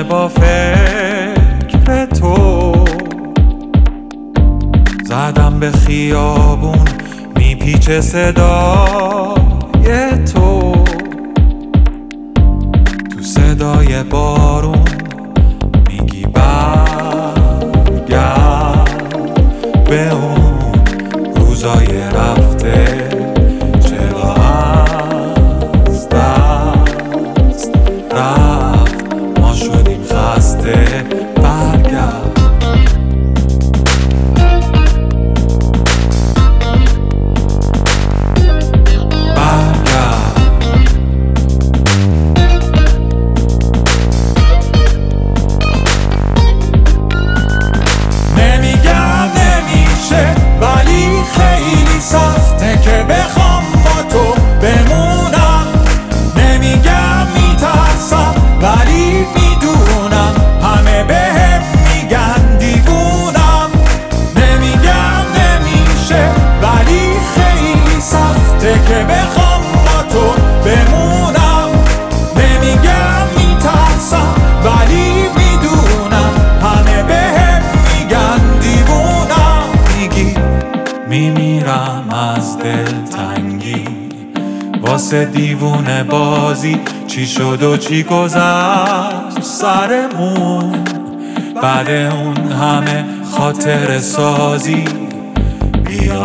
با فکر تو زدم به خیابون میپیچه صدای تو صدای بارون میگی برگرد به اون روزای رفته چرا از دست رفت ما شدیم خسته برگرد سخته که بخوام با تو بمونم نمیگم میترسم ولی میدونم همه بهم میگن دیوونم نمیگم نمیشه ولی خیلی سخته که بخوام با تو بمونم نمیگم میترسم ولی میدونم همه بهم میگن دیوونم میگی میمیرم از دلتنگی واسه دیوونه بازی چی شد و چی گذشت سرمون بعد اون همه خاطر سازی بیا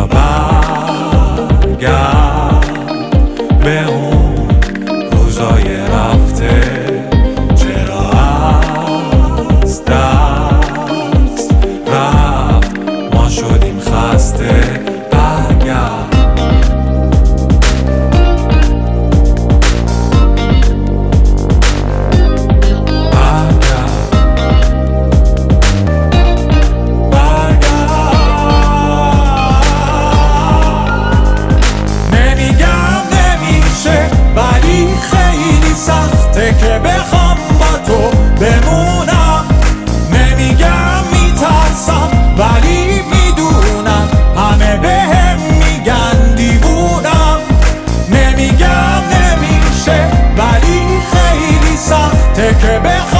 برگرد به اون روزای رفته چرا از دست رفت ما شدیم خسته که بخوام با تو بمونم نمیگم میترسم ولی میدونم همه بهم میگن دیوونم نمیگم نمیشه ولی خیلی سخته که بخوام